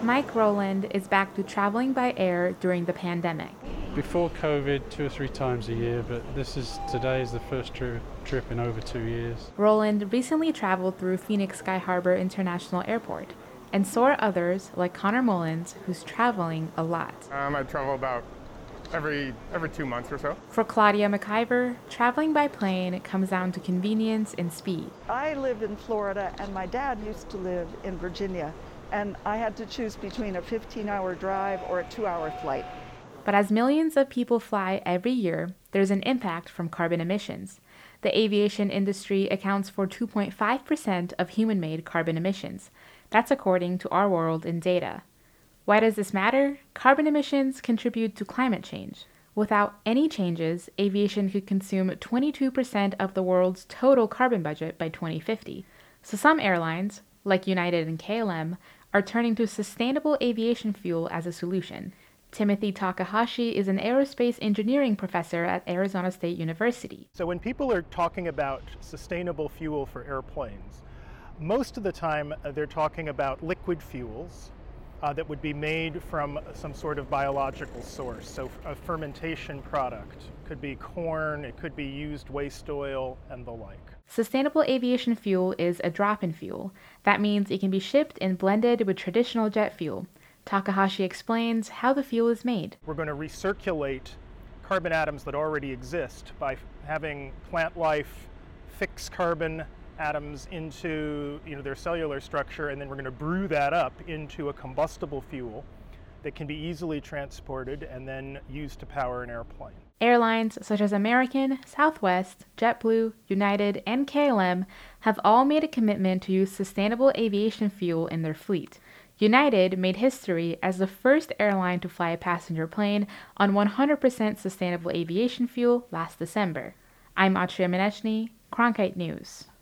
Mike Rowland is back to traveling by air during the pandemic. Before COVID, 2 or 3 times a year, but today is the first trip in over 2 years. Rowland recently traveled through Phoenix Sky Harbor International Airport and saw others like Connor Mullins, who's traveling a lot. I travel about every 2 months or so. For Claudia McIver, traveling by plane comes down to convenience and speed. I live in Florida and my dad used to live in Virginia, and I had to choose between a 15-hour drive or a 2-hour flight. But as millions of people fly every year, there's an impact from carbon emissions. The aviation industry accounts for 2.5% of human-made carbon emissions. That's according to Our World in Data. Why does this matter? Carbon emissions contribute to climate change. Without any changes, aviation could consume 22% of the world's total carbon budget by 2050. So some airlines, like United and KLM, are turning to sustainable aviation fuel as a solution. Timothy Takahashi is an aerospace engineering professor at Arizona State University. So when people are talking about sustainable fuel for airplanes, most of the time they're talking about liquid fuels that would be made from some sort of biological source. So a fermentation product could be corn, it could be used waste oil, and the like. Sustainable aviation fuel is a drop-in fuel. That means it can be shipped and blended with traditional jet fuel. Takahashi explains how the fuel is made. We're going to recirculate carbon atoms that already exist by having plant life fix carbon atoms into their cellular structure, and then we're going to brew that up into a combustible fuel that can be easily transported and then used to power an airplane. Airlines such as American, Southwest, JetBlue, United, and KLM have all made a commitment to use sustainable aviation fuel in their fleet. United made history as the first airline to fly a passenger plane on 100% sustainable aviation fuel last December. I'm Atria Minechny, Cronkite News.